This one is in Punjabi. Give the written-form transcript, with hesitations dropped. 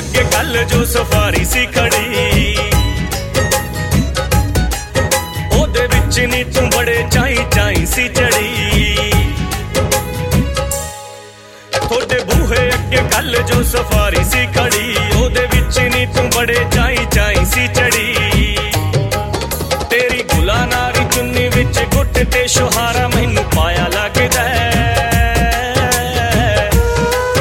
ਅੱਗੇ ਕੱਲ ਜੋ ਸਫਾਰੀ ਸੀ ਖੜੀ, ਉਹਦੇ ਵਿੱਚ ਨੀ ਤੂੰ ਬੜੇ ਚਾਈ ਚਾਈ ਸੀ ਚੜੀ। ਤੁਹਾਡੇ ਬੂਹੇ ਅੱਗੇ ਕੱਲ ਜੋ ਸਫਾਰੀ ਸੀ ਖੜੀ, ਉਹਦੇ ਵਿੱਚ ਨੀ ਤੂੰ ਬੜੇ ਚਾਈ ਚਾਈ ਸੀ ਚੜੀ। ਤੇਰੀ ਗੁਲਾਨਾਰੀ ਚੁੰਨੀ ਵਿੱਚ ਗੁੱਟ ਤੇ ਸ਼ੁਹਾਰਾ ਮੈਨੂੰ ਪਾਇਆ ਲੱਗਦਾ।